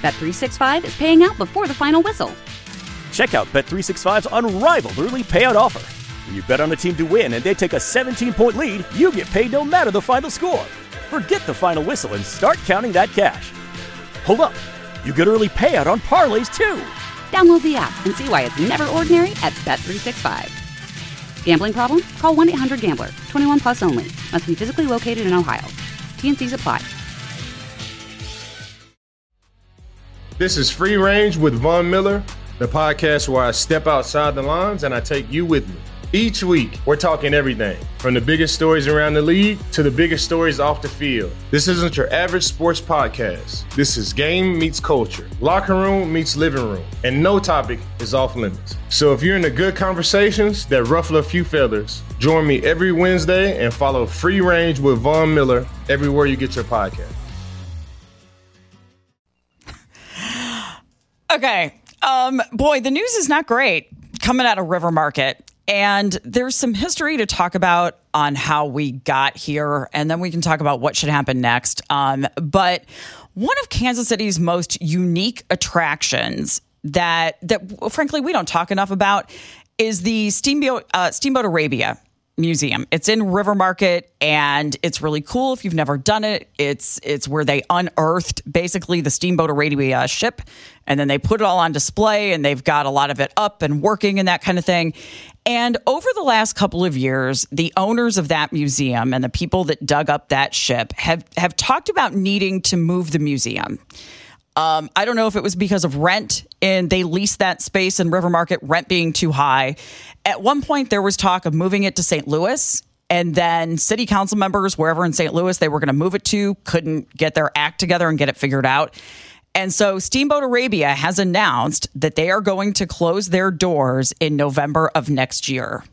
Bet365 is paying out before the final whistle. Check out Bet365's unrivaled early payout offer. When you bet on a team to win and they take a 17-point lead, you get paid no matter the final score. Forget the final whistle and start counting that cash. Hold up. You get early payout on parlays, too. Download the app and see why it's never ordinary at Bet365. Gambling problem? Call 1-800-GAMBLER. 21 plus only. Must be physically located in Ohio. T&Cs apply. This is Free Range with Von Miller, the podcast where I step outside the lines and I take you with me. Each week, we're talking everything from the biggest stories around the league to the biggest stories off the field. This isn't your average sports podcast. This is game meets culture, locker room meets living room, and no topic is off limits. So if you're into good conversations that ruffle a few feathers, join me every Wednesday and follow Free Range with Von Miller everywhere you get your podcast. Okay. Boy, the news is not great coming out of River Market. And there's some history to talk about on how we got here, and then we can talk about what should happen next. But one of Kansas City's most unique attractions that frankly we don't talk enough about is the Steamboat Arabia Museum. It's in River Market, and it's really cool if you've never done it. It's where they unearthed basically the Steamboat Arabia ship, and then they put it all on display, and they've got a lot of it up and working and that kind of thing. And over the last couple of years, the owners of that museum and the people that dug up that ship have talked about needing to move the museum. I don't know if it was because of rent, and they leased that space in River Market, rent being too high. At one point, there was talk of moving it to St. Louis, and then city council members, wherever in St. Louis they were going to move it to, couldn't get their act together and get it figured out. And so Steamboat Arabia has announced that they are going to close their doors in November of next year.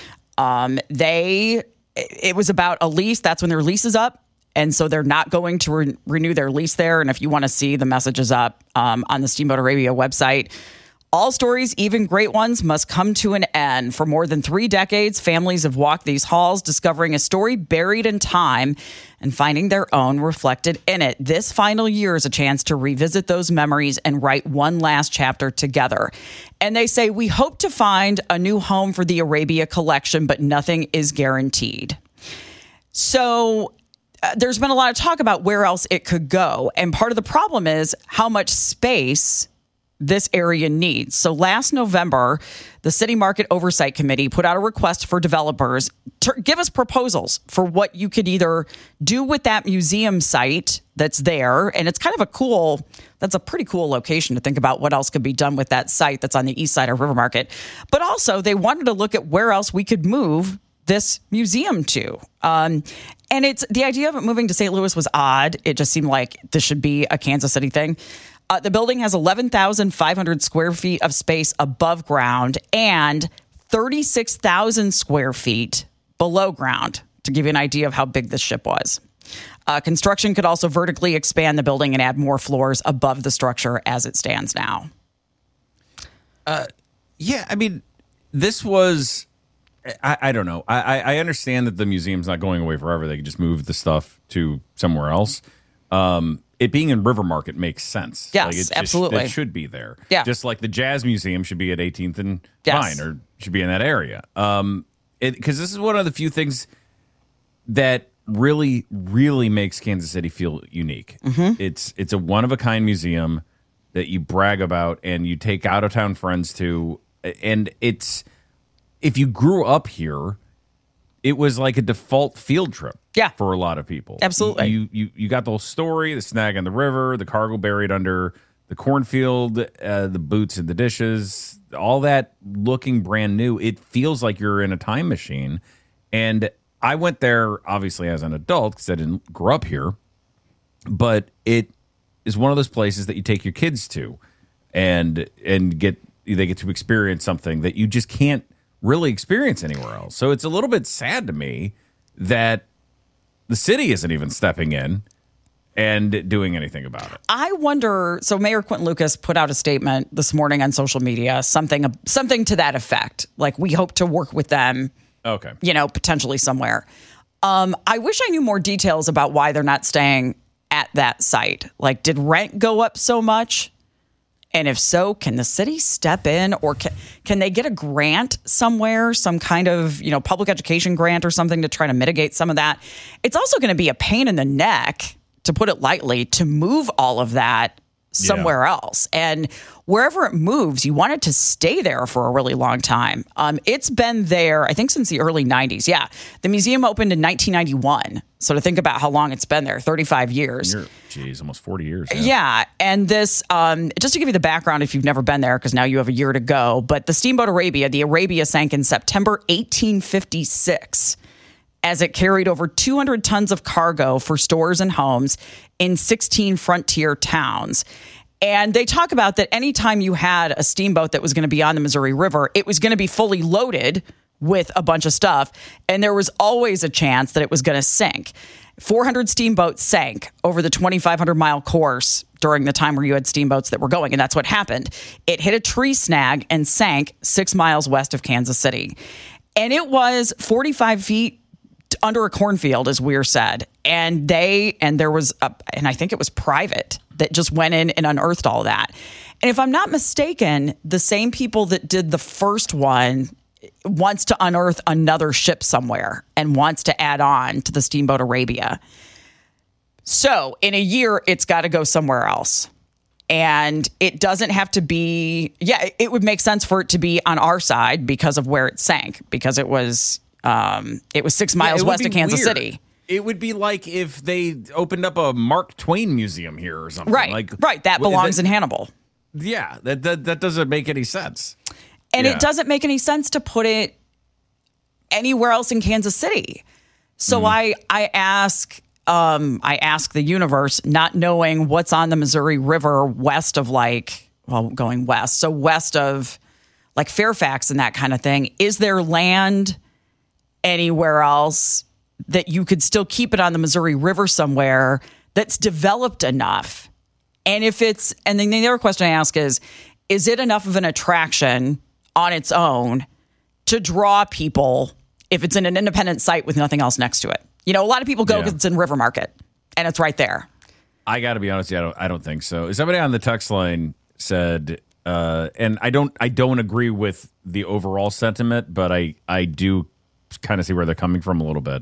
It was about a lease. That's when their lease is up. And so they're not going to renew their lease there. And if you want to see the messages up on the Steamboat Arabia website, all stories, even great ones, must come to an end. For more than 3 decades, families have walked these halls, discovering a story buried in time and finding their own reflected in it. This final year is a chance to revisit those memories and write one last chapter together. And they say, we hope to find a new home for the Arabia collection, but nothing is guaranteed. So there's been a lot of talk about where else it could go. And part of the problem is how much space this area needs. So last November, the City Market Oversight Committee put out a request for developers to give us proposals for what you could either do with that museum site that's there. And it's kind of that's a pretty cool location to think about what else could be done with that site that's on the east side of River Market. But also they wanted to look at where else we could move this museum to. And it's the idea of it moving to St. Louis was odd. It just seemed like this should be a Kansas City thing. The building has 11,500 square feet of space above ground and 36,000 square feet below ground, to give you an idea of how big this ship was. Construction could also vertically expand the building and add more floors above the structure as it stands now. Yeah, I mean, this was... I don't know. I understand that the museum's not going away forever. They can just move the stuff to somewhere else. It being in River Market makes sense. Yes, absolutely. It should be there. Yeah. Just like the Jazz Museum should be at 18th and Yes. Vine, or should be in that area. Because this is one of the few things that really, really makes Kansas City feel unique. Mm-hmm. It's a one-of-a-kind museum that you brag about and you take out-of-town friends to. And it's... If you grew up here, it was like a default field trip for a lot of people. Absolutely. You got the whole story, the snag on the river, the cargo buried under the cornfield, the boots and the dishes, all that looking brand new. It feels like you're in a time machine. And I went there, obviously, as an adult because I didn't grow up here. But it is one of those places that you take your kids to and they get to experience something that you just can't really experience anywhere else. So it's a little bit sad to me that the city isn't even stepping in and doing anything about it. I wonder, so Mayor Quentin Lucas put out a statement this morning on social media, something to that effect. Like, we hope to work with them, potentially somewhere. I wish I knew more details about why they're not staying at that site? Like, did rent go up so much? And if so, can the city step in, or can they get a grant somewhere, some kind of, public education grant or something to try to mitigate some of that? It's also going to be a pain in the neck, to put it lightly, to move all of that somewhere else. And wherever it moves, you want it to stay there for a really long time. It's been there, I think, since the early 90s. Yeah. The museum opened in 1991. So to think about how long it's been there, 35 years. Geez, almost 40 years. Yeah. And this, just to give you the background, if you've never been there, because now you have a year to go, but the steamboat Arabia, the Arabia sank in September 1856 as it carried over 200 tons of cargo for stores and homes in 16 frontier towns. And they talk about that anytime you had a steamboat that was going to be on the Missouri River, it was going to be fully loaded with a bunch of stuff. And there was always a chance that it was going to sink. 400 steamboats sank over the 2,500-mile course during the time where you had steamboats that were going. And that's what happened. It hit a tree snag and sank 6 miles west of Kansas City. And it was 45 feet under a cornfield, as Weir said. And there was, and I think it was private that just went in and unearthed all of that. And if I'm not mistaken, the same people that did the first one wants to unearth another ship somewhere and wants to add on to the steamboat Arabia. So in a year, it's got to go somewhere else. And it doesn't have to be, it would make sense for it to be on our side because of where it sank, because it was 6 miles west of Kansas City. It would be like if they opened up a Mark Twain museum here or something. Right. That belongs in Hannibal. Yeah, that doesn't make any sense. And it doesn't make any sense to put it anywhere else in Kansas City. So I ask the universe, not knowing what's on the Missouri River west of going west. So west of like Fairfax and that kind of thing. Is there land anywhere else that you could still keep it on the Missouri River somewhere that's developed enough? And then the other question I ask is it enough of an attraction on its own to draw people if it's in an independent site with nothing else next to it? A lot of people go because it's in River Market and it's right there. I got to be honest, I don't think so. Somebody on the text line said, and I don't agree with the overall sentiment, but I do kind of see where they're coming from a little bit.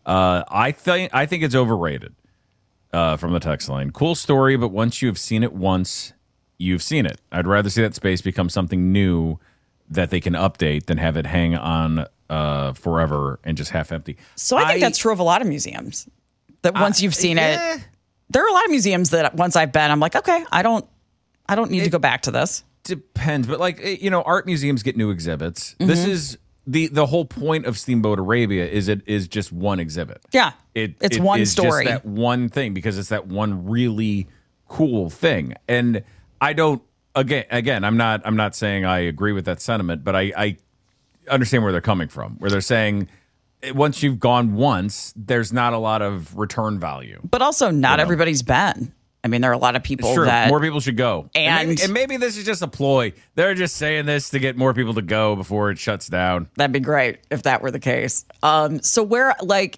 I think it's overrated. From the text line, cool story, but once you have seen it once, you've seen it. I'd rather see that space become something new that they can update than have it hang on forever and just half empty. So I think that's true of a lot of museums. That once you've seen it, there are a lot of museums that once I've been, I'm like, okay, I don't need to go back to this. Depends, but art museums get new exhibits. Mm-hmm. This is the whole point of Steamboat Arabia is just one exhibit. Yeah, it's one story. Just that one thing, because it's that one really cool thing. And I don't. Again, I'm not saying I agree with that sentiment, but I understand where they're coming from. Where they're saying once you've gone once, there's not a lot of return value. But also, not everybody's been. I mean, there are a lot of people that more people should go, and maybe this is just a ploy. They're just saying this to get more people to go before it shuts down. That'd be great if that were the case. So where,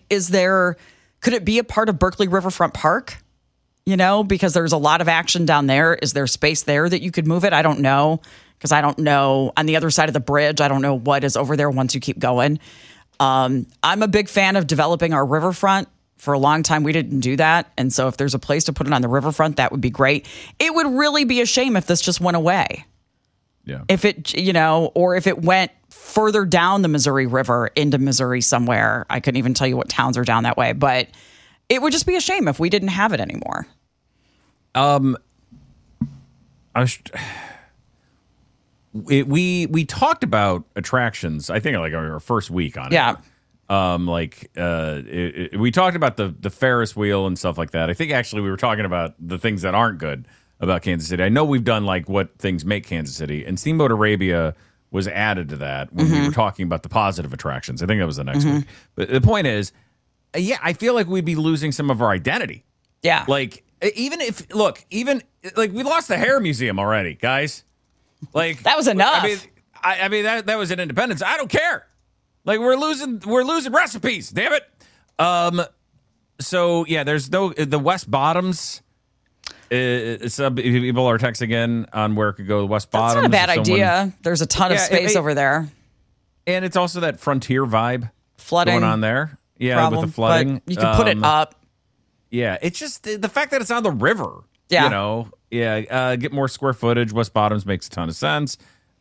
could it be a part of Berkeley Riverfront Park? Because there's a lot of action down there. Is there space there that you could move it? I don't know, because I don't know on the other side of the bridge. I don't know what is over there once you keep going. I'm a big fan of developing our riverfront. For a long time, we didn't do that. And so if there's a place to put it on the riverfront, that would be great. It would really be a shame if this just went away. Yeah. If it, or if it went further down the Missouri River into Missouri somewhere. I couldn't even tell you what towns are down that way. But it would just be a shame if we didn't have it anymore. We talked about attractions, I think, our first week on it. Yeah. We talked about the Ferris wheel and stuff like that. I think actually we were talking about the things that aren't good about Kansas City. I know we've done what things make Kansas City, and Steamboat Arabia was added to that when we were talking about the positive attractions. I think that was the next week. But the point is, I feel like we'd be losing some of our identity. Yeah. We lost the Hair Museum already, guys. That was enough. I mean that was an Independence. I don't care. We're losing recipes, damn it. So yeah, there's no the West Bottoms. Some people are texting again on where it could go. The West That's Bottoms. not a bad idea. There's a ton of space over there. And it's also that frontier vibe Flooding going on there. Yeah, problem, with the flooding. but you can put it up. Yeah, it's just the fact that it's on the river. Yeah. You know, get more square footage. West Bottoms makes a ton of sense.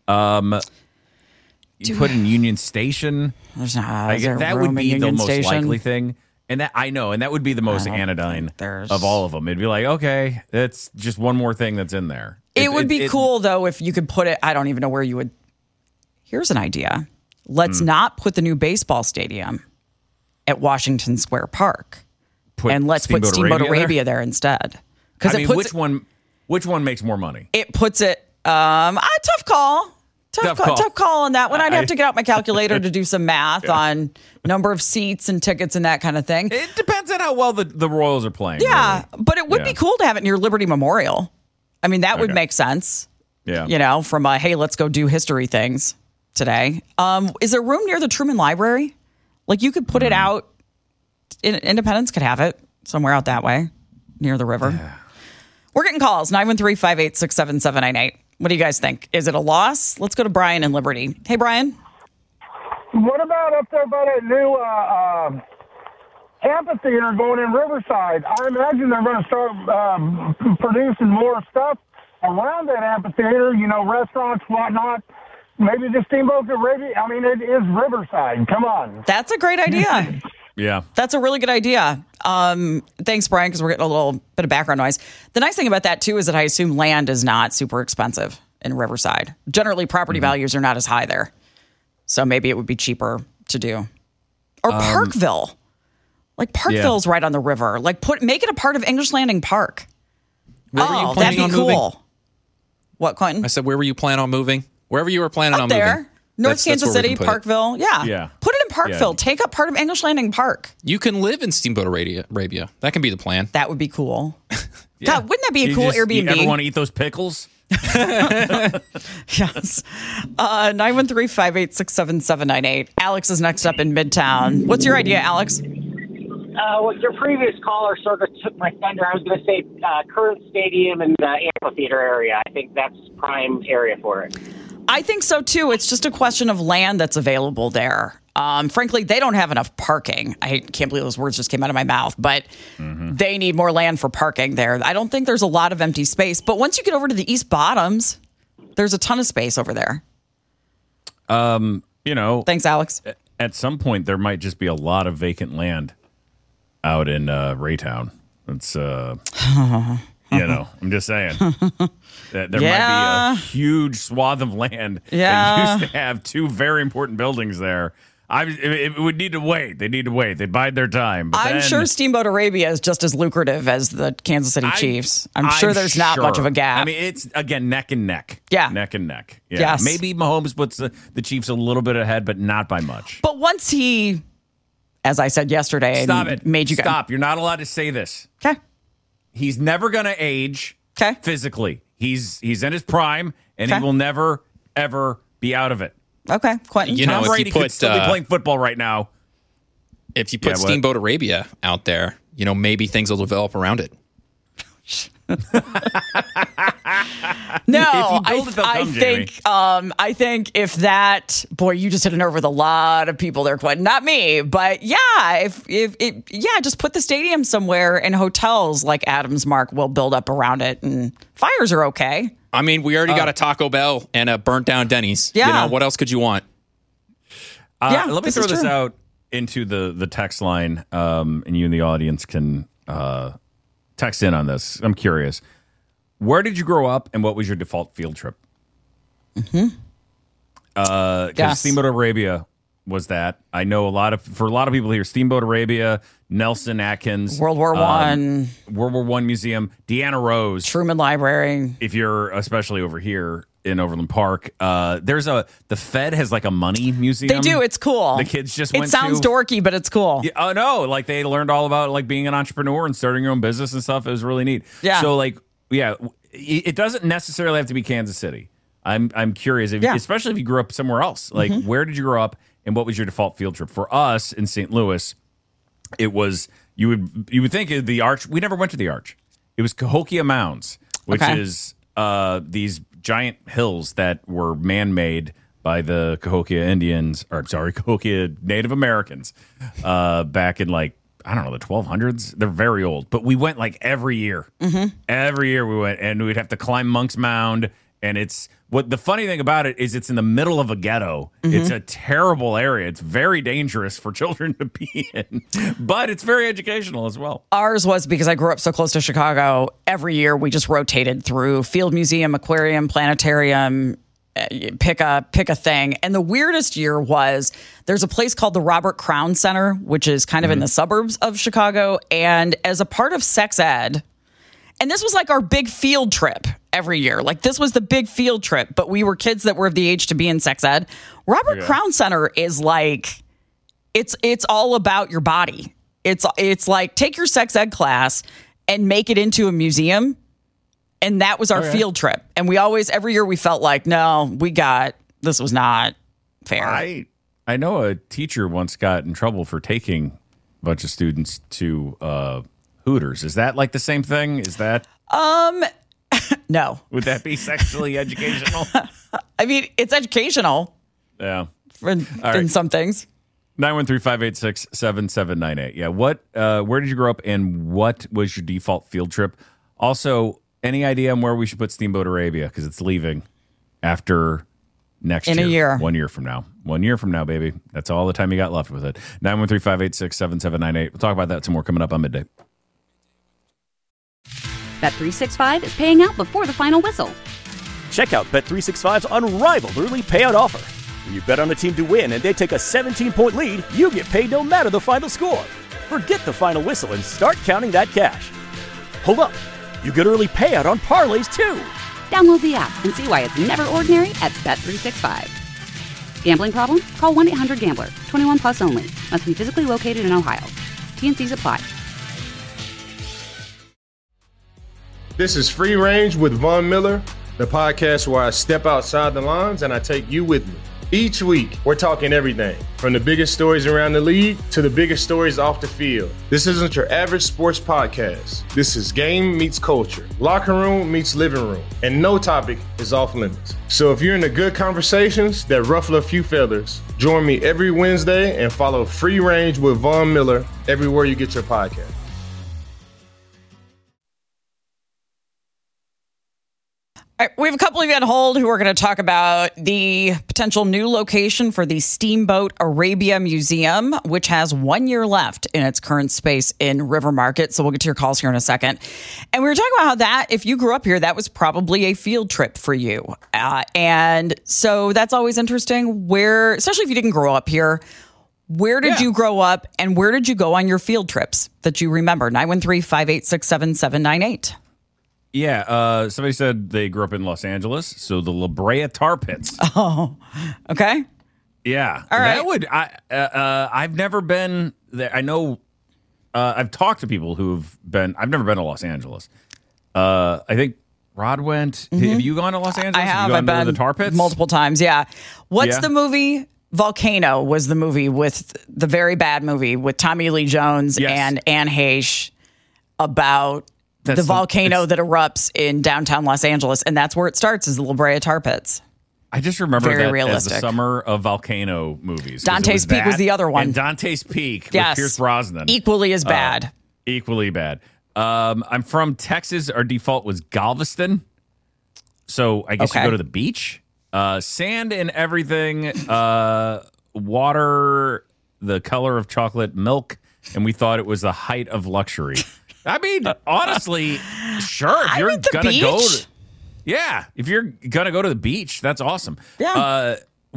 You put in Union Station. There's not. That would be the most Station? likely thing. And that I know, and that would be the most anodyne of all of them. It'd be like, okay, that's just one more thing that's in there. It would be cool, though, if you could put it. I don't even know where you would. Here's an idea. Let's not put the new baseball stadium at Washington Square Park. And let's put Steamboat Arabia there instead. I mean, which one makes more money? It puts it. Tough call. Tough call on that one. I'd have to get out my calculator to do some math on number of seats and tickets and that kind of thing. It depends on how well the Royals are playing. Yeah, really. but it would be cool to have it near Liberty Memorial. I mean, that would make sense. Yeah. You know, from a, hey, let's go do history things today. Is there room near the Truman Library? Like you could put it out. Independence could have it somewhere out that way near the river. Yeah. We're getting calls, 913-586-7798. What do you guys think? Is it a loss? Let's go to Brian in Liberty. Hey, Brian. What about up there by that new amphitheater going in Riverside? I imagine they're going to start producing more stuff around that amphitheater, you know, restaurants, whatnot. Maybe the Steamboat Arabia. I mean, it is Riverside. Come on. That's a great idea. Yeah. That's a really good idea. Thanks, Brian, because we're getting a little bit of background noise. The nice thing about that, too, is that I assume land is not super expensive in Riverside. Generally, property values are not as high there. So maybe it would be cheaper to do. Or Parkville. Like, Parkville's right on the river. Like, make it a part of English Landing Park. That'd be cool. Moving? What, Quentin? I said, where were you planning on moving? Wherever you were planning on there. moving. North Kansas City, Parkville. Yeah. Put it in Parkville. Take up part of English Landing Park. You can live in Steamboat Arabia. That can be the plan. That would be cool. God, wouldn't that be a cool Airbnb? You ever want to eat those pickles? Yes. 913-586-7798. Alex is next up in Midtown. What's your idea, Alex? Well, your previous caller sort of took my thunder. I was going to say current stadium and the amphitheater area. I think that's prime area for it. I think so, too. It's just a question of land that's available there. Frankly, they don't have enough parking. I can't believe those words just came out of my mouth, but they need more land for parking there. I don't think there's a lot of empty space. But once you get over to the East Bottoms, there's a ton of space over there. You know. Thanks, Alex. At some point, there might just be a lot of vacant land out in Raytown. It's, you know, I'm just saying. There might be a huge swath of land that used to have two very important buildings there. It would need to wait. They need to wait. They bide their time. But I'm sure Steamboat Arabia is just as lucrative as the Kansas City Chiefs. I'm sure there's not much of a gap. I mean, it's, again, neck and neck. Yeah. Neck and neck. Yeah. Yes. Maybe Mahomes puts the Chiefs a little bit ahead, but not by much. But once he, as I said yesterday, made you guys. Stop. You're not allowed to say this. Okay. He's never going to age physically. He's in his prime, and he will never, ever be out of it. Okay, Quentin. You know, Tom Brady could still be playing football right now. If you put Steamboat Arabia out there, you know, maybe things will develop around it. No, I think if that, boy, you just hit a nerve with a lot of people there, Quentin. Not me, but yeah, just put the stadium somewhere, and hotels like Adams Mark will build up around it, and fires are okay. I mean, we already got a Taco Bell and a burnt down Denny's. Yeah. You know, what else could you want? Let me throw this out into the text line, and you in the audience can text in on this. I'm curious. Where did you grow up, and what was your default field trip? Steamboat Arabia was that. I know for a lot of people here, Steamboat Arabia, Nelson Atkins, World War I Museum, Deanna Rose, Truman Library. If you're especially over here in Overland Park, the Fed has like a money museum. They do. It's cool. The kids just went to. It sounds dorky, but it's cool. Yeah, oh no, like they learned all about like being an entrepreneur and starting your own business and stuff. It was really neat. Yeah. So it doesn't necessarily have to be Kansas City. I'm curious, especially if you grew up somewhere else. Like, where did you grow up, and what was your default field trip? For us in St. Louis, it was You would think of the Arch. We never went to the Arch. It was Cahokia Mounds, which is these giant hills that were man-made by the Cahokia Indians, Cahokia Native Americans, back in the 1200s. They're very old, but we went every year. Mm-hmm. Every year we went, and we'd have to climb Monk's Mound. And the funny thing about it is it's in the middle of a ghetto. Mm-hmm. It's a terrible area. It's very dangerous for children to be in, but it's very educational as well. Ours was, because I grew up so close to Chicago, every year we just rotated through Field Museum, Aquarium, Planetarium, pick a thing. And the weirdest year was, there's a place called the Robert Crown Center, which is kind of in the suburbs of Chicago. And as a part of sex ed, and this was our big field trip every year. This was the big field trip, but we were kids that were of the age to be in sex ed. Robert Crown Center is it's all about your body. It's take your sex ed class and make it into a museum. And that was our field trip. And we always, every year we felt this was not fair. I know a teacher once got in trouble for taking a bunch of students to Hooters. Is that the same thing? Is that? No. Would that be sexually educational? I mean, it's educational. Yeah. In some things. 913-586-7798. Yeah. Where did you grow up, and what was your default field trip? Also, any idea on where we should put Steamboat Arabia? Because it's leaving after next year. In a year. 1 year from now. 1 year from now, baby. That's all the time you got left with it. 913-586-7798. We'll talk about that some more coming up on Midday. Bet365 is paying out before the final whistle. Check out Bet365's unrivaled early payout offer. When you bet on a team to win and they take a 17-point lead, you get paid no matter the final score. Forget the final whistle and start counting that cash. Hold up. You get early payout on parlays, too. Download the app and see why it's never ordinary at Bet365. Gambling problem? Call 1-800-GAMBLER. 21 plus only. Must be physically located in Ohio. T&Cs apply. This is Free Range with Von Miller, the podcast where I step outside the lines and I take you with me. Each week, we're talking everything from the biggest stories around the league to the biggest stories off the field. This isn't your average sports podcast. This is game meets culture, locker room meets living room, and no topic is off limits. So if you're into good conversations that ruffle a few feathers, join me every Wednesday and follow Free Range with Von Miller everywhere you get your podcast. All right, we have a couple of you on hold who are going to talk about the potential new location for the Steamboat Arabia Museum, which has 1 year left in its current space in River Market. So we'll get to your calls here in a second. And we were talking about how that, if you grew up here, that was probably a field trip for you. And so that's always interesting, where, especially if you didn't grow up here, where did you grow up and where did you go on your field trips that you remember? 913-586-7798. Yeah, somebody said they grew up in Los Angeles, so the La Brea Tar Pits. Oh, okay. Yeah, all right. That would I've never been there. I know I've talked to people who've been. I've never been to Los Angeles. I think Rod went. Mm-hmm. Have you gone to Los Angeles? I have. I've been to the Tar Pits multiple times. Yeah. What's the movie? Volcano was the movie with the very bad movie with Tommy Lee Jones and Anne Heche about the volcano that erupts in downtown Los Angeles, and that's where it starts, is the La Brea Tar Pits. I just remember that as the summer of volcano movies. Dante's Peak was the other one. And Dante's Peak with Pierce Brosnan. Equally as bad. Equally bad. I'm from Texas. Our default was Galveston. So I guess you go to the beach. Sand and everything. Water, the color of chocolate milk. And we thought it was the height of luxury. I mean, honestly, sure. If you're gonna go, if you're gonna go to the beach, that's awesome. Yeah.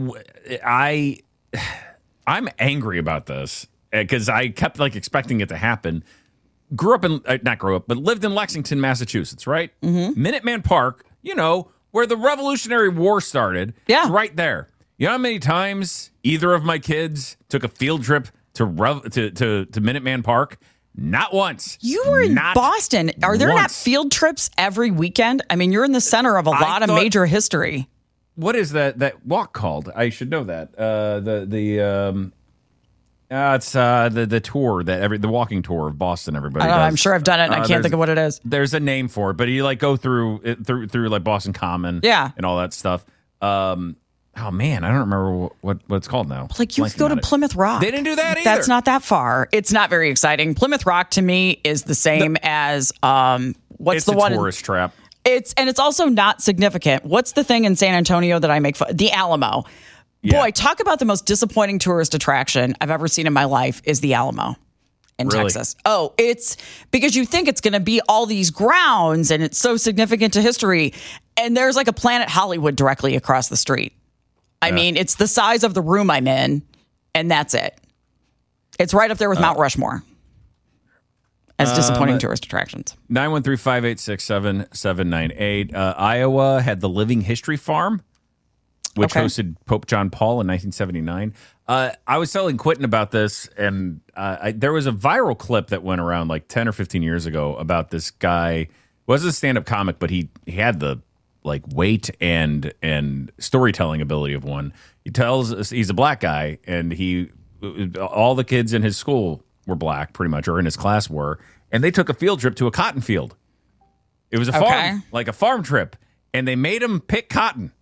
I'm angry about this because I kept expecting it to happen. But lived in Lexington, Massachusetts, right? Mm-hmm. Minuteman Park, where the Revolutionary War started. Yeah, it's right there. You know how many times either of my kids took a field trip to Minuteman Park? Not once. You were in Boston. Are there not field trips every weekend? I mean, you're in the center of a lot of major history. What is that walk called? I should know that. It's the tour the walking tour of Boston. Everybody, does. I'm sure I've done it. And I can't think of what it is. There's a name for it, but you like go through like Boston Common, and all that stuff. Oh man, I don't remember what it's called now. Like you could go to Plymouth Rock. They didn't do that either. That's not that far. It's not very exciting. Plymouth Rock to me is the same as what's the one? Tourist trap. It's also not significant. What's the thing in San Antonio that I make fun? The Alamo. Yeah. Boy, talk about the most disappointing tourist attraction I've ever seen in my life is the Alamo in Texas. Oh, it's because you think it's going to be all these grounds and it's so significant to history. And there's like a Planet Hollywood directly across the street. I mean, it's the size of the room I'm in, and that's it. It's right up there with Mount Rushmore as disappointing tourist attractions. 913-586-7798. Iowa had the Living History Farm, which hosted Pope John Paul in 1979. I was telling Quentin about this, and there was a viral clip that went around like 10 or 15 years ago about this guy. Wasn't a stand-up comic, but he had the like weight and storytelling ability of one. He tells us he's a black guy, and all the kids in his school were black, pretty much, or in his class were, and they took a field trip to a cotton field. It was a farm, like a farm trip, and they made him pick cotton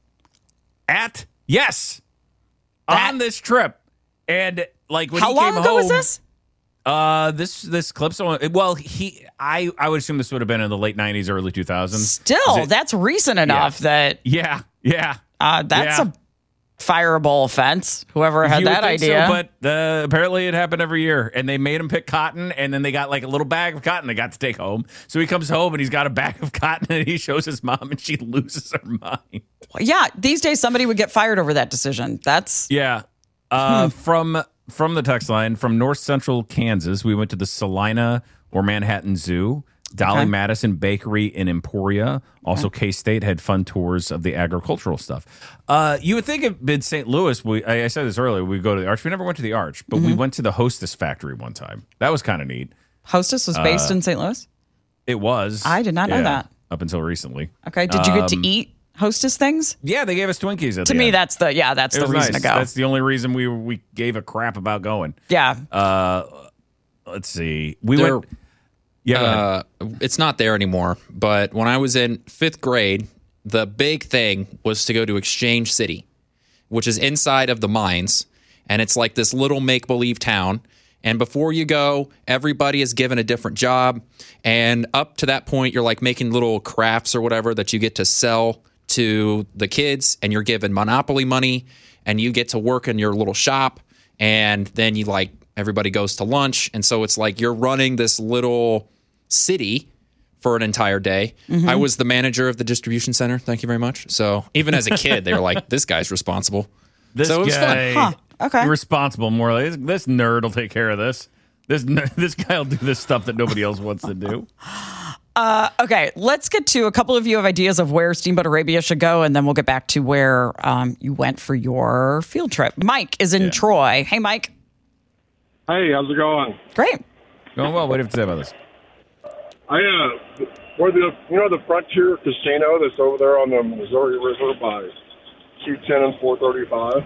on this trip. And like when how he came long ago home, was this? This clip's on. Well, I would assume this would have been in the late 90s, early 2000s. Still, that's recent enough that that's a fireable offense. Whoever had that idea, so, but apparently it happened every year, and they made him pick cotton, and then they got like a little bag of cotton they got to take home. So he comes home and he's got a bag of cotton, and he shows his mom, and she loses her mind. Yeah, these days somebody would get fired over that decision. That's From the text line, from North Central Kansas, we went to the Salina or Manhattan Zoo, Dolly Madison Bakery in Emporia. Also, K-State had fun tours of the agricultural stuff. You would think in St. Louis, I said this earlier, we go to the Arch. We never went to the Arch, but we went to the Hostess factory one time. That was kind of neat. Hostess was based in St. Louis? It was. I did not know that. Up until recently. Okay. Did you get to eat Hostess things? Yeah, they gave us Twinkies at to the me, end. that's the reason to go. That's the only reason we gave a crap about going. Yeah. Let's see. We went. Yeah. It's not there anymore. But when I was in 5th grade, the big thing was to go to Exchange City, which is inside of the mines, and it's like this little make-believe town. And before you go, everybody is given a different job. And up to that point, you're like making little crafts or whatever that you get to sell to the kids, and you're given Monopoly money, and you get to work in your little shop, and then everybody goes to lunch. And so it's like you're running this little city for an entire day. Mm-hmm. I was the manager of the distribution center. Thank you very much. So even as a kid, they were like, this guy's responsible. So it was fun. Huh. Okay. Responsible, more like this nerd will take care of this. This guy will do this stuff that nobody else wants to do. Okay, let's get to a couple of you have ideas of where Steamboat Arabia should go, and then we'll get back to where you went for your field trip. Mike is in Troy. Hey, Mike. Hey, how's it going? Great. Going well. What do you have to say about this? Where the Frontier Casino that's over there on the Missouri River by 210 and 435?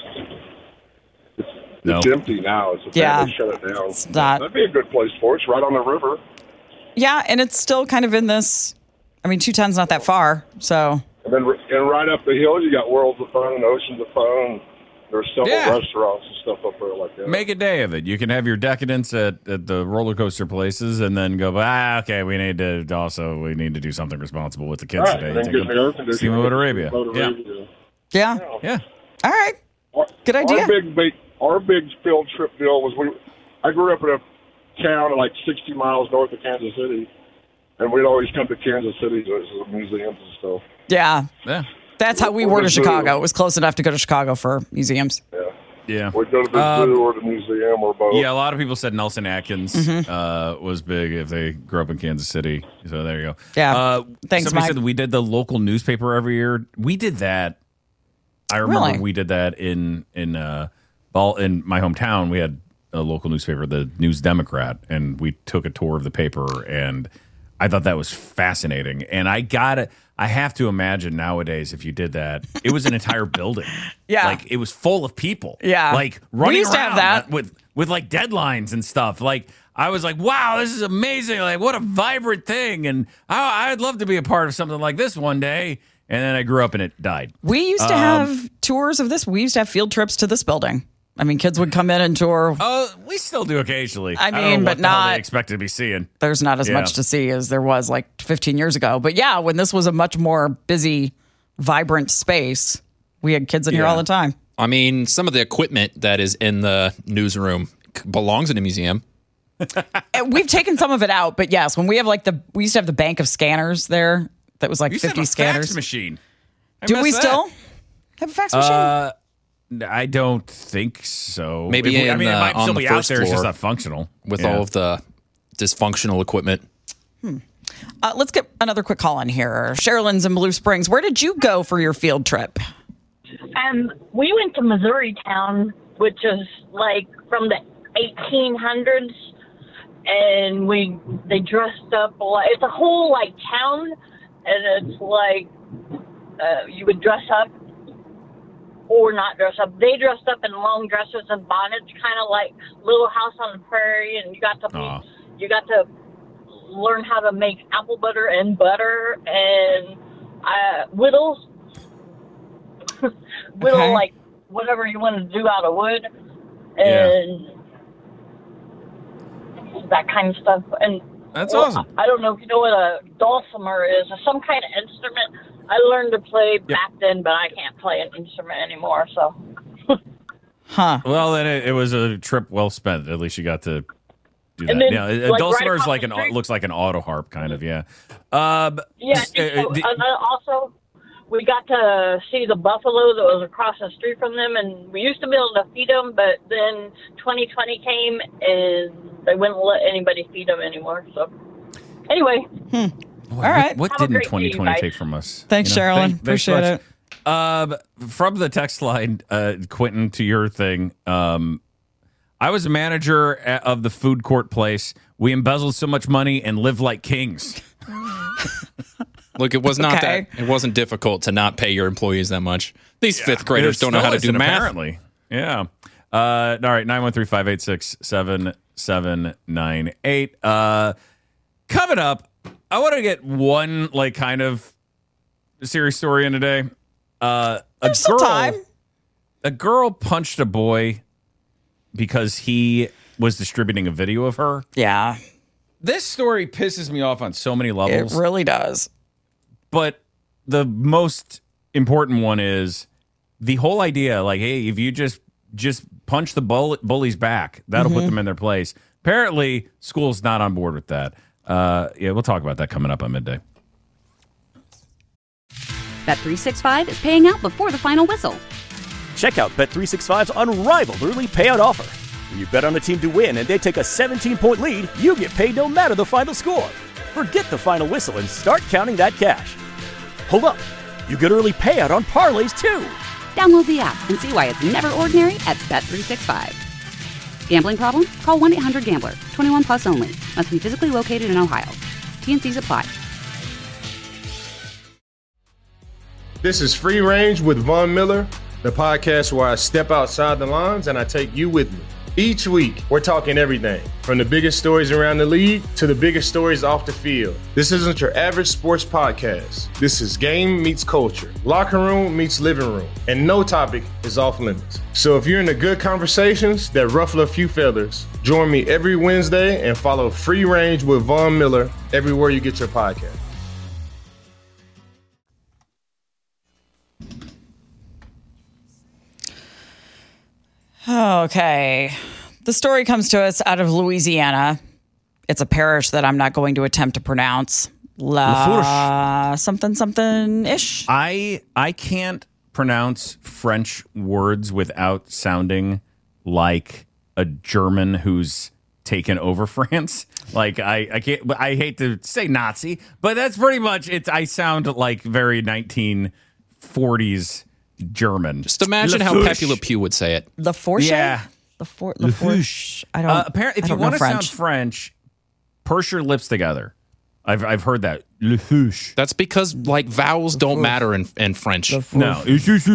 It's empty now. They shut it down. It's not. That'd be a good place for it. It's right on the river. Yeah, and it's still kind of in this. I mean, 210's not that far, so. And then right up the hill, you got Worlds of Fun and Oceans of Fun. There's several restaurants and stuff up there like that. Make a day of it. You can have your decadence at the roller coaster places, and then go, okay, we need to do something responsible with the kids today. Steamboat Arabia. Yeah. All right. Good idea. Our big field trip deal was I grew up in a town like 60 miles north of Kansas City, and we'd always come to Kansas City to museums and stuff. Yeah. That's how we were to Chicago. It was close enough to go to Chicago for museums. Yeah. We'd go to the zoo or the museum or both. Yeah, a lot of people said Nelson Atkins was big if they grew up in Kansas City. So there you go. Yeah. Thanks, somebody Mike. said that we did the local newspaper every year. We did that. I remember we did that in my hometown. We had a local newspaper, the News Democrat, and we took a tour of the paper, and I thought that was fascinating. And I I have to imagine nowadays if you did that, it was an entire building. Yeah. Like it was full of people. Yeah. Like running We used to around have that. with like deadlines and stuff. Like I was like, wow, this is amazing. Like what a vibrant thing. And I'd love to be a part of something like this one day. And then I grew up and it died. We used to have tours of this. We used to have field trips to this building. I mean, kids would come in and tour. Oh, we still do occasionally. I mean, don't know but what the hell not- they expected to be seeing. There's not as Yeah. much to see as there was like 15 years ago. But yeah, when this was a much more busy, vibrant space, we had kids in here all the time. I mean, some of the equipment that is in the newsroom belongs in a museum. And we've taken some of it out, but yes, when we have like we used to have the bank of scanners there that was like You used to have 50 a scanners. fax machine. I Do miss we that. still have a fax machine? I don't think so. Maybe it might on still the be out first there. It's just floor not functional with Yeah. all of the dysfunctional equipment. Let's get another quick call in here. Sherilyn's in Blue Springs. Where did you go for your field trip? We went to Missouri Town, which is like from the 1800s, and they dressed up. It's a whole like town, and it's like you would dress up or not dress up. They dressed up in long dresses and bonnets, kind of like Little House on the Prairie, and you got to learn how to make apple butter and butter and whittle Okay. like whatever you want to do out of wood and that kind of stuff. And That's awesome. I don't know if you know what a dulcimer is. It's some kind of instrument. I learned to play back then, but I can't play an instrument anymore. So, Well, then it was a trip well spent. At least you got to do that. And then, Yeah, a like, dulcimer right is across like the street- looks like an auto harp, kind of. Yeah. yeah. And also, we got to see the buffalo that was across the street from them, and we used to be able to feed them, but then 2020 came and they wouldn't let anybody feed them anymore. So, anyway. All right. What Have a didn't great day, 2020 you guys. take from us? Thanks, Sherilyn. Thanks Appreciate much. it. From the text line, Quentin, to your thing, I was a manager of the food court place. We embezzled so much money and lived like kings. Look, it was not Okay. that. It wasn't difficult to not pay your employees that much. These fifth graders It don't know how to still do isn't, math. Apparently, yeah. All right, 913-586-7798. Coming up, I want to get one like kind of serious story in today. There's some time. A girl punched a boy because he was distributing a video of her. Yeah, This story pisses me off on so many it levels. really does. But the most important one is the whole idea, like, hey, if you just punch the bullies back, that'll put them in their place. Apparently, school's not on board with that. Yeah, we'll talk about that coming up on midday. Bet365 is paying out before the final whistle. Check out Bet365's unrivaled early payout offer. When you bet on a team to win and they take a 17-point lead, you get paid no matter the final score. Forget the final whistle and start counting that cash. Hold up. You get early payout on parlays too. Download the app and see why it's never ordinary at Bet365. Gambling problem? Call 1-800-GAMBLER. 21 plus only. Must be physically located in Ohio. T&Cs apply. This is Free Range with Von Miller, the podcast where I step outside the lines and I take you with me. Each week, we're talking everything from the biggest stories around the league to the biggest stories off the field. This isn't your average sports podcast. This is game meets culture, locker room meets living room, and no topic is off limits. So if you're into good conversations that ruffle a few feathers, join me every Wednesday and follow Free Range with Von Miller everywhere you get your podcast. Okay. The story comes to us out of Louisiana. It's a parish that I'm not going to attempt to pronounce. Something ish. I can't pronounce French words without sounding like a German who's taken over France. Like I can't. I hate to say Nazi, but that's pretty much it. I sound like very 1940s German. Just imagine how Pepe Le Pew would say it. The Forche? Yeah. The Forche. I don't. Apparently, if I you don't know want to sound French, purse your lips together. I've heard that. Le fouche. That's because like vowels don't matter in French. No.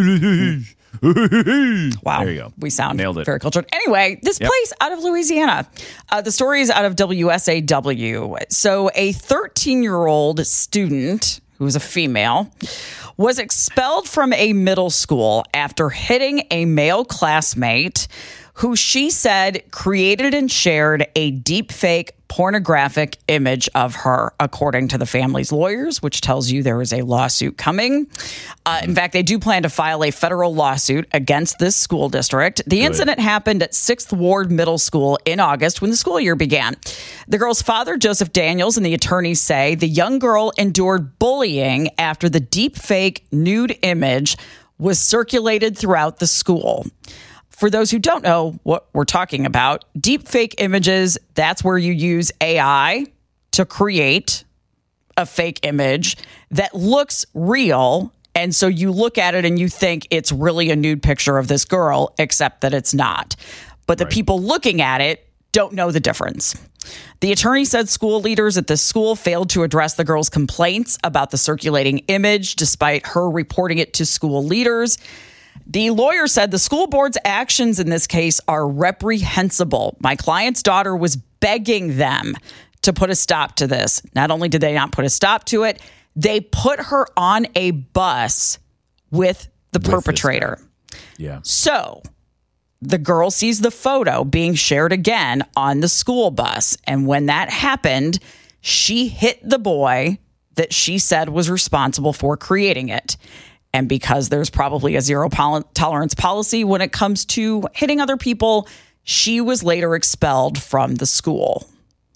Wow. There you go. We sound Nailed it. very cultured. Anyway, this place out of Louisiana. The story is out of WSAW. So a 13-year-old student, who was a female, was expelled from a middle school after hitting a male classmate who she said created and shared a deepfake pornographic image of her, according to the family's lawyers, which tells you there is a lawsuit coming. In fact, they do plan to file a federal lawsuit against this school district. The incident happened at 6th Ward Middle School in August when the school year began. The girl's father, Joseph Daniels, and the attorneys say the young girl endured bullying after the deepfake nude image was circulated throughout the school. For those who don't know what we're talking about, deepfake images, that's where you use AI to create a fake image that looks real. And so you look at it and you think it's really a nude picture of this girl, except that it's not. But the people looking at it don't know the difference. The attorney said school leaders at this school failed to address the girl's complaints about the circulating image, despite her reporting it to school leaders. The lawyer said the school board's actions in this case are reprehensible. My client's daughter was begging them to put a stop to this. Not only did they not put a stop to it, they put her on a bus with the perpetrator. Yeah. So the girl sees the photo being shared again on the school bus. And when that happened, she hit the boy that she said was responsible for creating it. And because there's probably a zero tolerance policy when it comes to hitting other people, she was later expelled from the school.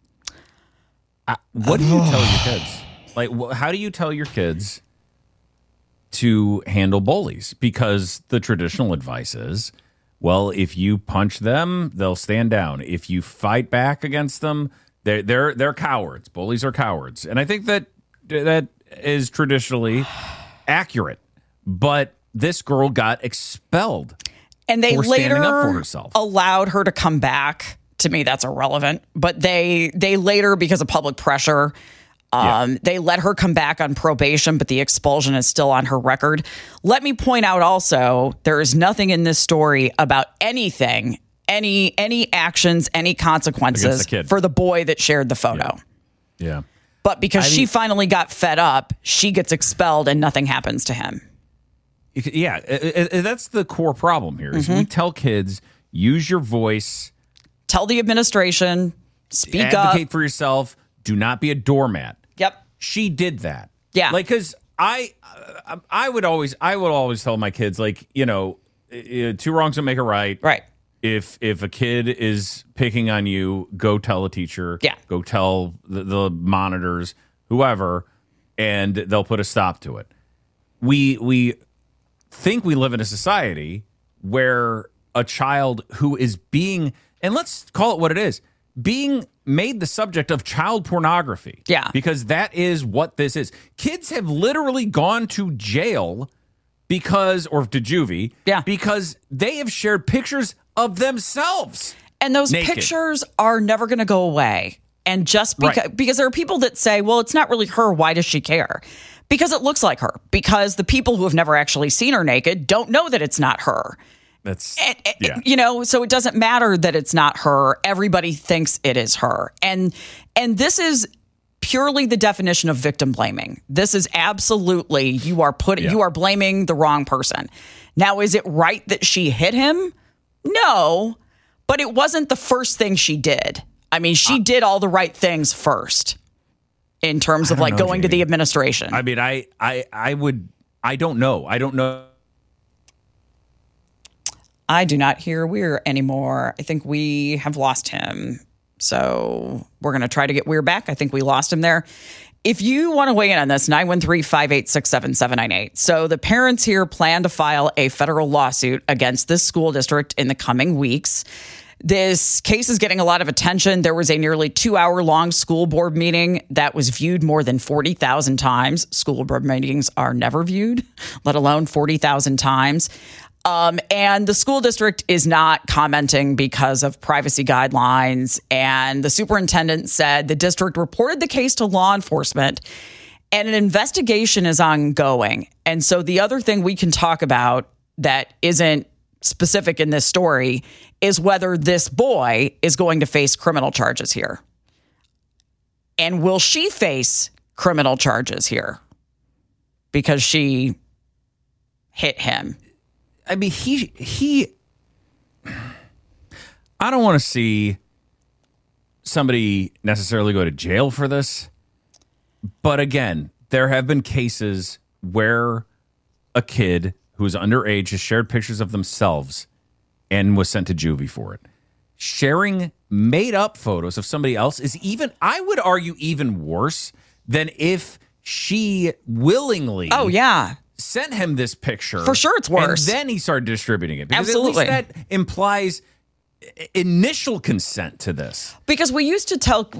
What do you tell your kids? Like, how do you tell your kids to handle bullies? Because the traditional advice is, well, if you punch them, they'll stand down. If you fight back against them, they're cowards. Bullies are cowards. And I think that is traditionally accurate. But this girl got expelled. And they for later standing up for herself. allowed her to come back. To me, that's irrelevant. But they later, because of public pressure, they let her come back on probation, but the expulsion is still on her record. Let me point out also, there is nothing in this story about anything, any actions, any consequences for the boy that shared the photo. Yeah. But because she finally got fed up, she gets expelled and nothing happens to him. Yeah, that's the core problem here. Is we tell kids, use your voice. Tell the administration, speak up. Advocate for yourself. Do not be a doormat. Yep. She did that. Yeah. Like, because I would always tell my kids, like, you know, two wrongs don't make a right. Right. If a kid is picking on you, go tell a teacher. Yeah. Go tell the monitors, whoever, and they'll put a stop to it. We think we live in a society where a child who is being, and let's call it what it is, being made the subject of child pornography. Yeah. Because that is what this is. Kids have literally gone to jail or to juvie. Yeah. Because they have shared pictures of themselves. And those naked. pictures are never going to go away. And just because there are people that say, well, it's not really her. Why does she care? Because it looks like her. Because the people who have never actually seen her naked don't know that it's not her. You know, so it doesn't matter that it's not her. Everybody thinks it is her. And this is purely the definition of victim blaming. This is absolutely, you are blaming the wrong person. Now, is it right that she hit him? No, but it wasn't the first thing she did. I mean, she did all the right things first in terms of like going to the administration. I mean, I don't know. I don't know. I do not hear Weir anymore. I think we have lost him. So we're going to try to get Weir back. I think we lost him there. If you want to weigh in on this, 913-586-7798. So the parents here plan to file a federal lawsuit against this school district in the coming weeks. This case is getting a lot of attention. There was a nearly 2-hour-long school board meeting that was viewed more than 40,000 times. School board meetings are never viewed, let alone 40,000 times. And the school district is not commenting because of privacy guidelines. And the superintendent said the district reported the case to law enforcement and an investigation is ongoing. And so the other thing we can talk about that isn't specific in this story is whether this boy is going to face criminal charges here. And will she face criminal charges here because she hit him? I mean, I don't want to see somebody necessarily go to jail for this. But again, there have been cases where a kid who's underage has shared pictures of themselves and was sent to juvie for it. Sharing made up photos of somebody else is even, I would argue, even worse than if she willingly sent him this picture. For sure it's worse. And then he started distributing it. Because Absolutely. At least that implies initial consent to this. Because we used to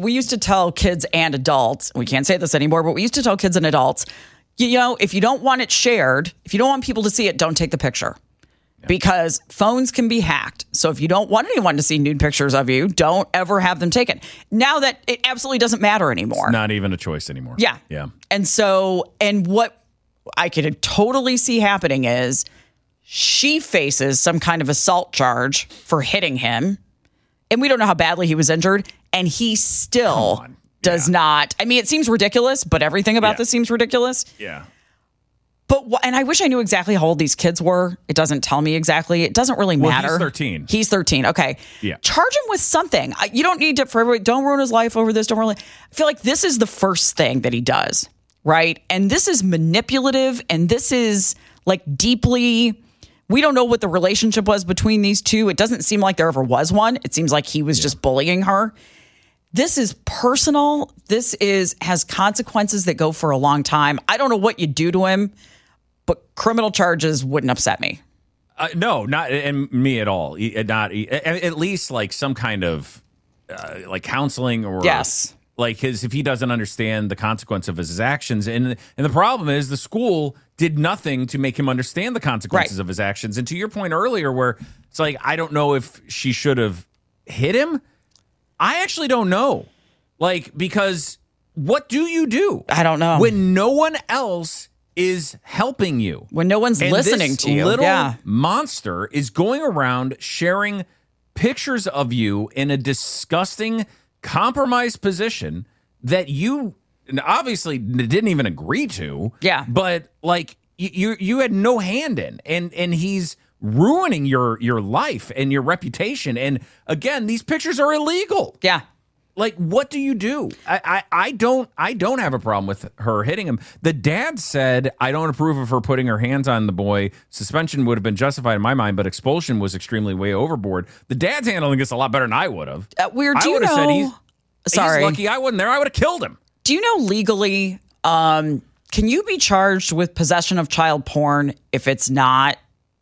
tell kids and adults, we can't say this anymore, but we used to tell kids and adults, you know, if you don't want it shared, if you don't want people to see it, don't take the picture. Yeah. Because phones can be hacked. So if you don't want anyone to see nude pictures of you, don't ever have them taken. Now that it absolutely doesn't matter anymore. It's not even a choice anymore. Yeah. Yeah. And so, and what I could totally see happening is she faces some kind of assault charge for hitting him. And we don't know how badly he was injured. And he still does not. I mean, it seems ridiculous, but everything about this seems ridiculous. Yeah. But, and I wish I knew exactly how old these kids were. It doesn't tell me exactly. It doesn't really matter. He's 13. He's 13. Okay. Yeah. Charge him with something. You don't need to, for everybody, don't ruin his life over this. Don't ruin. I feel like this is the first thing that he does. Right. And this is manipulative. And this is like deeply, we don't know what the relationship was between these two. It doesn't seem like there ever was one. It seems like he was just bullying her. This is personal. This has consequences that go for a long time. I don't know what you do to him, but criminal charges wouldn't upset me. No, not and me at all. Not at least like some kind of like counseling or like if he doesn't understand the consequence of his actions. And the problem is the school did nothing to make him understand the consequences of his actions. And to your point earlier, where it's like, I don't know if she should have hit him. I actually don't know. Like, because what do you do? I don't know. When no one else is helping you. When no one's listening to you. Little monster is going around sharing pictures of you in a disgusting, compromised position that you obviously didn't even agree to. Yeah. But like you had no hand in. And he's ruining your life and your reputation. And again, these pictures are illegal. Yeah. Like, what do you do? I don't have a problem with her hitting him. The dad said, I don't approve of her putting her hands on the boy. Suspension would have been justified in my mind, but expulsion was extremely way overboard. The dad's handling this a lot better than I would have. Do you know? Said he's lucky I wasn't there. I would have killed him. Do you know legally, can you be charged with possession of child porn if it's not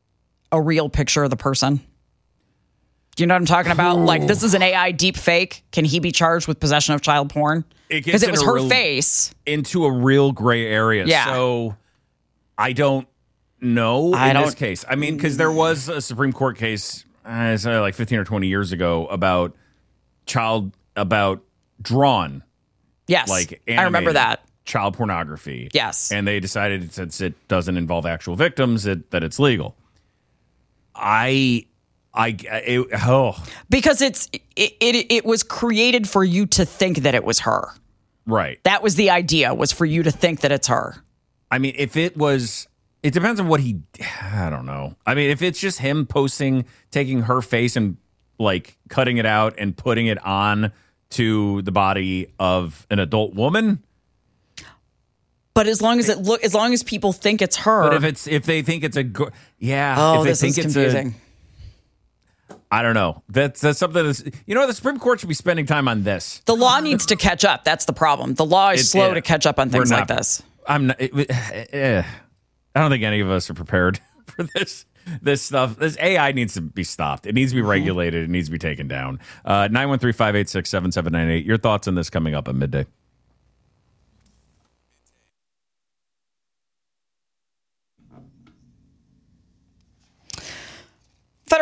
a real picture of the person? Do you know what I'm talking about? Like, this is an AI deep fake. Can he be charged with possession of child porn? Because it was her face. Into a real gray area. Yeah. So I don't know this case. I mean, because there was a Supreme Court case like 15 or 20 years ago about drawn. Yes. Like I remember that. Child pornography. Yes. And they decided, since it doesn't involve actual victims, that it's legal. Because it was created for you to think that it was her. Right. That was the idea, was for you to think that it's her. I mean, if it was, it depends on what I don't know. I mean, if it's just him taking her face and like cutting it out and putting it on to the body of an adult woman. But as long as people think it's her. But if they think it's Oh, if they this think is it's confusing. I don't know. That's something that's, the Supreme Court should be spending time on this. The law needs to catch up. That's the problem. The law is slow to catch up on things like this. I don't think any of us are prepared for this stuff. This AI needs to be stopped. It needs to be regulated. It needs to be taken down. 913-586-7798. Your thoughts on this coming up at midday.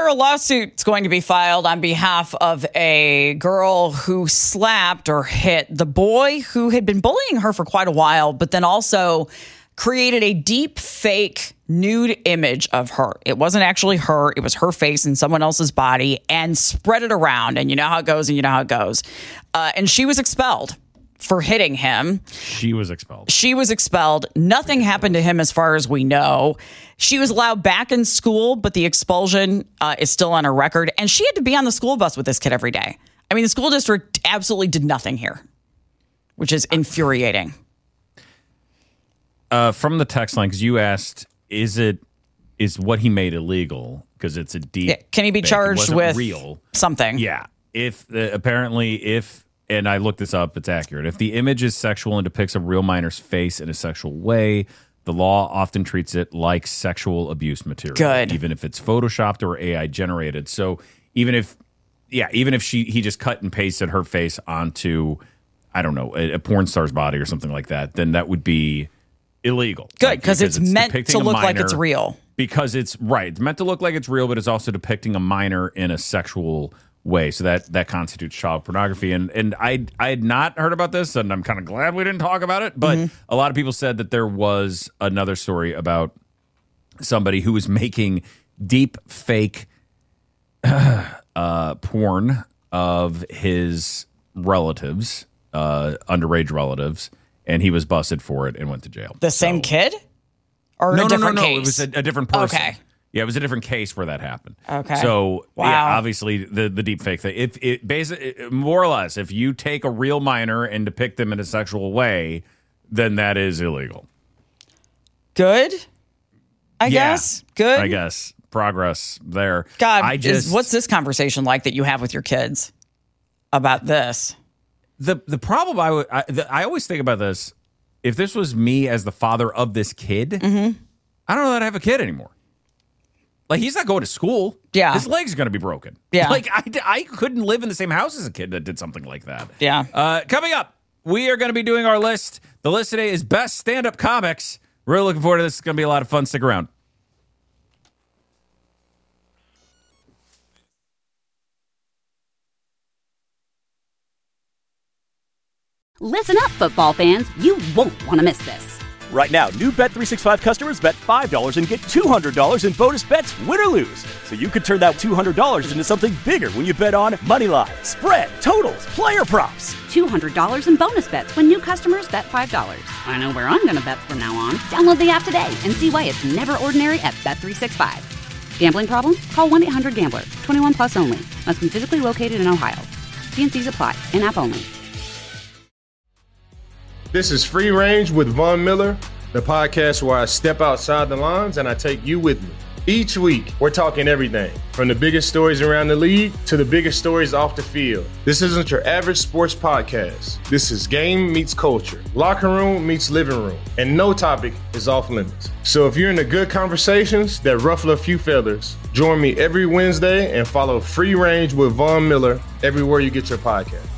federal lawsuit's going to be filed on behalf of a girl who slapped or hit the boy who had been bullying her for quite a while, but then also created a deep fake nude image of her. It wasn't actually her. It was her face in someone else's body, and spread it around. And you know how it goes, and you know how it goes. And she was expelled for hitting him. She was expelled. She was expelled. Nothing happened to him as far as we know. She was allowed back in school, but the expulsion is still on her record. And she had to be on the school bus with this kid every day. I mean, the school district absolutely did nothing here, which is infuriating. From the text line, because you asked, is what he made illegal? Because it's a deep. Yeah. Can he be charged with real something? Yeah. If and I looked this up, it's accurate. If the image is sexual and depicts a real minor's face in a sexual way, the law often treats it like sexual abuse material. Good. Even if it's photoshopped or AI generated. So even if he just cut and pasted her face onto, I don't know, a porn star's body or something like that, then that would be illegal. Good, because it's meant to look like it's real. Because it's meant to look like it's real, but it's also depicting a minor in a sexual way. So that constitutes child pornography. And I had not heard about this, and I'm kind of glad we didn't talk about it. But a lot of people said that there was another story about somebody who was making deep fake porn of his relatives, underage relatives, and he was busted for it and went to jail. The same kid? Or a different case? It was a different person. Okay. Yeah, it was a different case where that happened. Okay. So, wow. Yeah, obviously the deep fake thing. If it basically, more or less, if you take a real minor and depict them in a sexual way, then that is illegal. Good. I guess. Good. I guess. Progress there. God, what's this conversation like that you have with your kids about this? The problem I always think about this, if this was me as the father of this kid, I don't know that I have a kid anymore. Like, he's not going to school. Yeah. His leg's going to be broken. Yeah. Like, I couldn't live in the same house as a kid that did something like that. Yeah. Coming up, we are going to be doing our list. The list today is best stand-up comics. Really looking forward to this. It's going to be a lot of fun. Stick around. Listen up, football fans. You won't want to miss this. Right now, new Bet365 customers bet $5 and get $200 in bonus bets, win or lose. So you could turn that $200 into something bigger when you bet on Moneyline, spread, totals, player props. $200 in bonus bets when new customers bet $5. I know where I'm going to bet from now on. Download the app today and see why it's never ordinary at Bet365. Gambling problem? Call 1-800-GAMBLER. 21 plus only. Must be physically located in Ohio. T&Cs apply. In-app only. This is Free Range with Von Miller, the podcast where I step outside the lines and I take you with me. Each week, we're talking everything from the biggest stories around the league to the biggest stories off the field. This isn't your average sports podcast. This is game meets culture, locker room meets living room, and no topic is off limits. So if you're into good conversations that ruffle a few feathers, join me every Wednesday and follow Free Range with Von Miller everywhere you get your podcast.